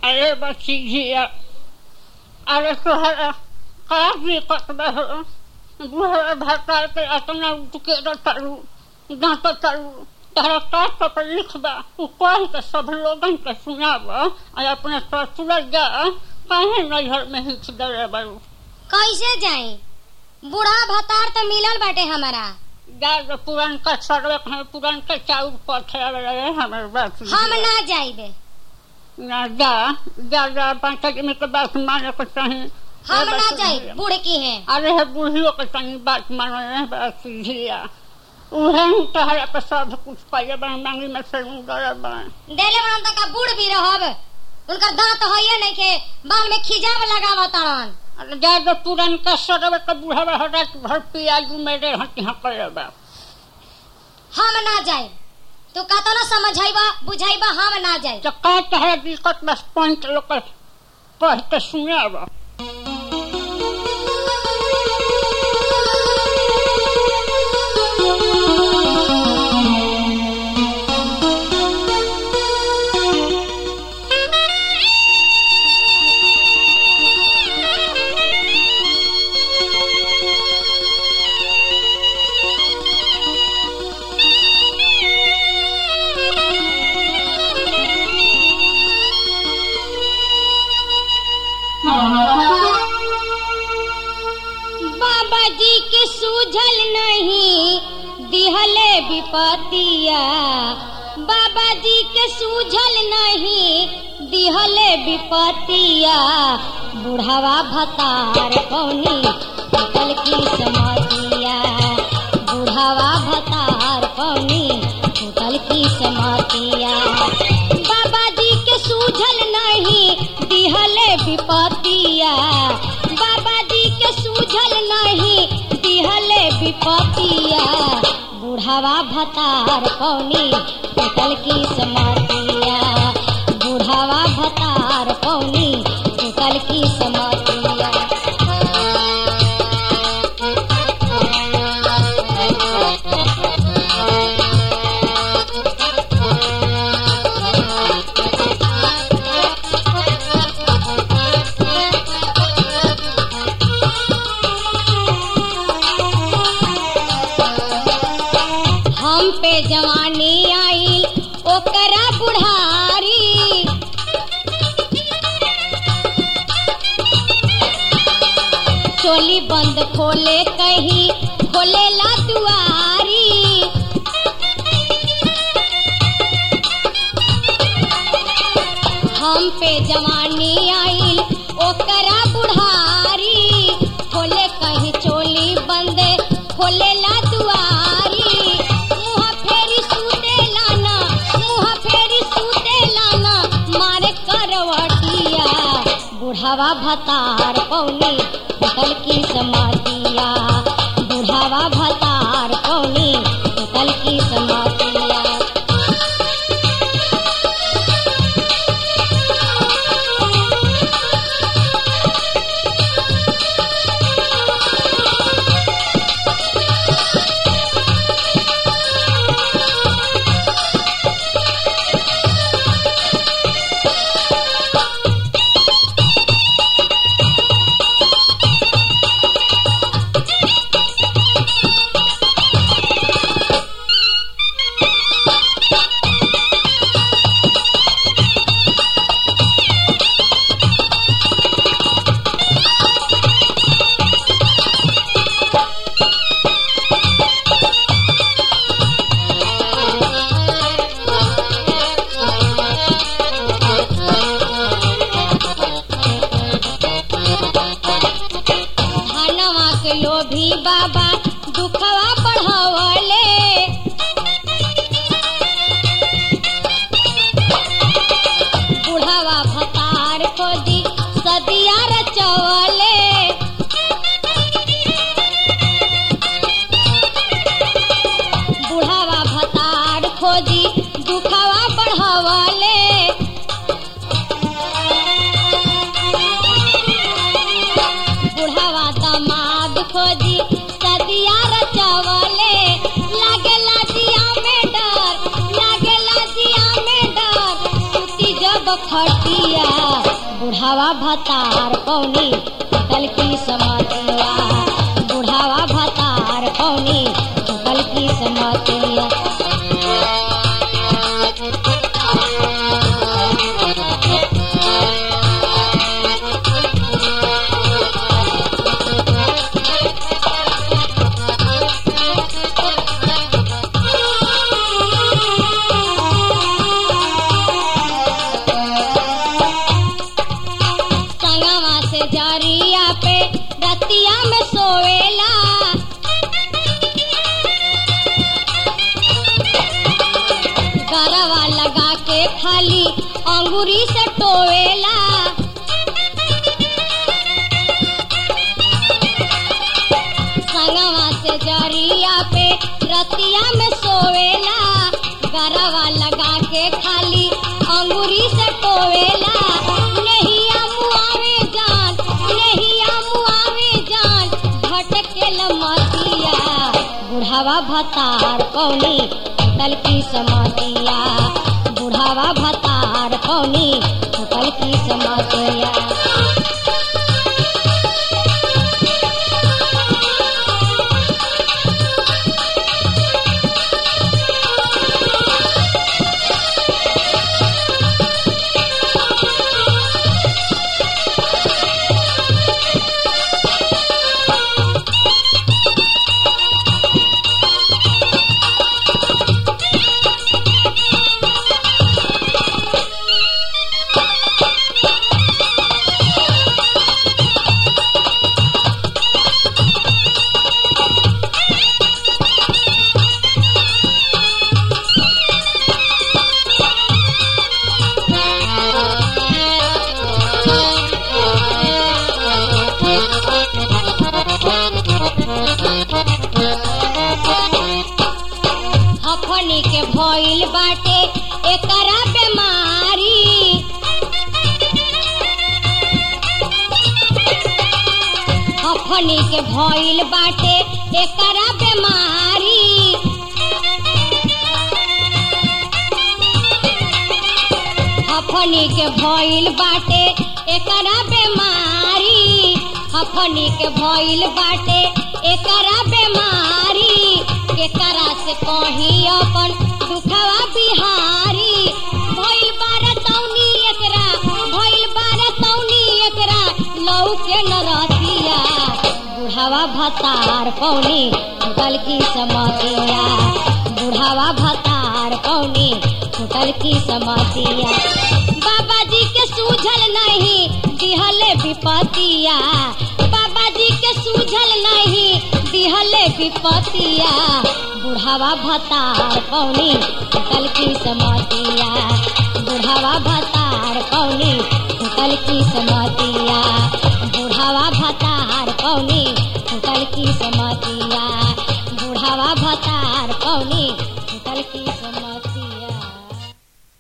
अरे बच्ची जिया, अरे तोहरा का दिक्कत बा हो? बुढ़ा भाता के अतना उठ के रटरू दांत तरू तहरा का तकलीफ बा उ कह के सब लोगन के सुनाब और अपने ससुर जा काहे नैहर में हिच दे बारू। कैसे जाई? बूढ़ा भतार तो मिलल बाटे हमारा। जा पुरान का सड़क है, पुरान का चाउर पथे रहे हमारे बात। हम ना जाइबे ना जा जा जा 5 आदमी के बात माने को चाहिए। हम ना जाई, बूढ़ की है। अरे है बूढ़ियों के तनी बात माने बात झिया उहे तहरा पे सब कुछ पाइए बन मांगी में से गया बन देले बन तक बूढ़ भी रहब, उनका दांत होइए नहीं के बाल में खिजाव लगावा तारन। अरे जा जो पुरान का सड़क का बूढ़ा हटा घर पियाजू मेरे हटी हकले बा। हम ना जाई, तू का तो ना समझाइबा बुझाइबा, हम ना जाई। तो का तहरा दिक्कत बस पॉइंट लोग कह के सुनाबा। बाबा जी के सूझल नहीं दिहले विपतिया, बाबा जी के सूझल नहीं दिहले विपतिया, बुढ़ावा भतार कौनी टूटल की समातिया, बुढ़ावा भतार कौनी टूटल की समातिया। बाबा जी के सूझल नहीं दिहले विपतिया, बाबा जी के सूझल नहीं दिहले विपतिया, बुढ़ावा भतार कौनी टूटल की समातिया, बुढ़ावा भतार कौनी टूटल की समातिया। हम पे जवानी आई ओकरा बुढ़ारी, चोली बंद खोले कहीं खोलेला दुआरी, हम पे जवानी आई ओकरा बुढ़ारी, खोले कहीं चोली बंद खोलेला दुआरी, मुँह फेरी सूते लाना मारे करवटिया, बुढ़ावा भतार कौनी टूटल की समातिया, बुढ़ावा भतार कौनी टूटल की समातिया। लोभी बाबा दुखवा बढ़ावले, बुढ़ावा भतार खोजी सदिया रचवले, बुढ़ावा भतार खोजी दुखवा बढ़ावले, बुढ़ावा दामाद खोजी सदिया रचवले, लागेला जिया में डर, लागेला जिया में डर, सूती जब खटिया, बुढ़ावा भतार पौनी टूटल की समतिया, बुढ़ावा भतार पौनी टूटल की समतिया। संगवा से जरिया पे रतिया में सोवेला, गरवा लगा के खाली अंगूरी से टोवेला। संगवा से जरिया पे रतिया में सोवेला, गरवा लगा के खाली अंगूरी से टोवेला। नहीं मुआवे जान, नहीं मुआवे जान, भटकेल मतिया, बुढ़ावा भतार पौनी टूटल की समतिया, बुढ़ावा भतार पौनी टूटल की समतिया। हफनी के भइल बाटे एकरा बेमारी, हफनी के भइल बाटे एकरा बेमारी। हफनी के भइल बाटे एकरा बेमारी, हफनी के भइल बाटे एकरा बेमारी। केकरा से कही अपन दुखवा बिहारी, भइल बार तौनी एकरा, भइल बार तौनी एकरा लौके न रतिया, बुढ़ावा भतार पौनी टूटल की समतिया, बुढ़ावा भतार पौनी टूटल की समतिया। बाबा जी के सूझल नहीं दिहले विपतिया, बाबा जी के सूझल नहीं दिहले विपतिया, बुढ़ावा भतार पौनी टूटल की समतिया, बुढ़ावा भतार पौनी टूटल की समतिया, बुढ़ावा भतार पौनी टूटल की समतिया, बुढ़ावा भतार